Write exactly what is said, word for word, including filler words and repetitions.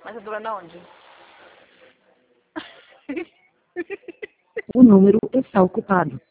Mas tá doendo aonde? O número está ocupado.